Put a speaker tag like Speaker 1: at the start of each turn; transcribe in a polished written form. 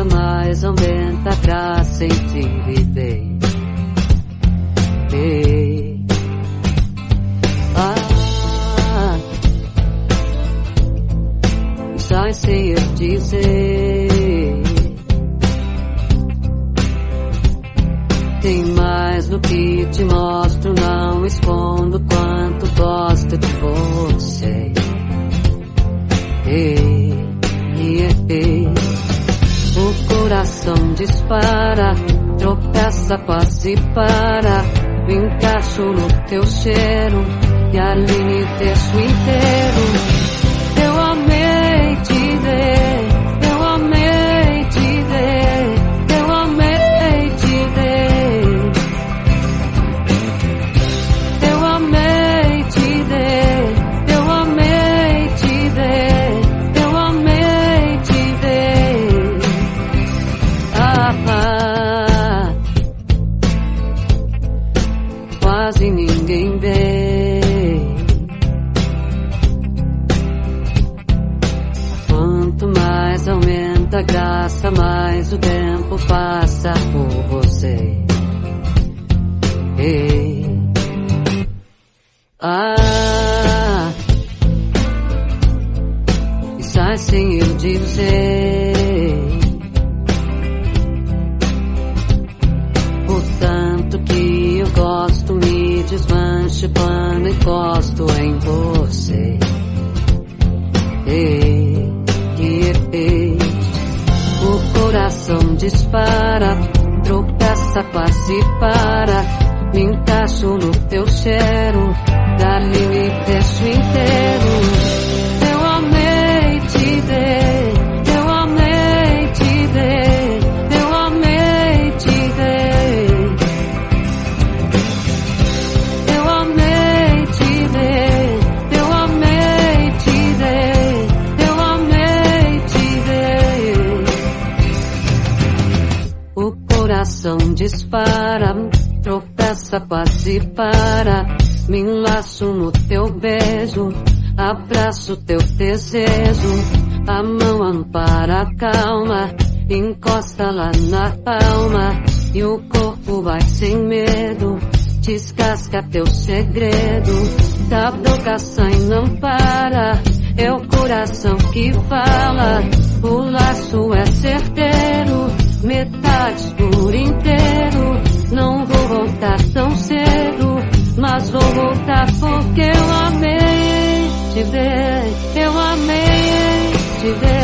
Speaker 1: graça, mais aumenta a graça em ti viver. Já sei eu dizer, tem mais do que te mostro, não escondo quanto gosto de você. O coração dispara, tropeça, quase para, me encaixo no teu cheiro e ali me deixo inteiro. Eu amei te ver, eu amei te ver, eu amei te ver. Eu amei te ver, eu amei te ver, eu amei te ver. Quase ninguém vê. Mais aumenta a graça, mais o tempo passa por você. E sai sem eu dizer o tanto que eu gosto, me desmancho quando encosto em você. O coração dispara, tropeça, quase para, me encaixo no teu cheiro, dali me deixo inteiro. Eu amei te ver, eu amei te ver, eu amei te ver. Eu amei te ver, eu amei te ver, eu amei te ver. O coração dispara, tropeça, quase para, me enlaço no teu beijo, abraço teu desejo, a mão ampara a calma, encosta lá na palma, e o corpo vai sem medo, descasca teu segredo, da boca sai não para, é o coração que fala, o laço é certeiro, metades por inteiro, não vou voltar tão cedo, mas vou voltar porque eu amei te ver, eu amei te ver.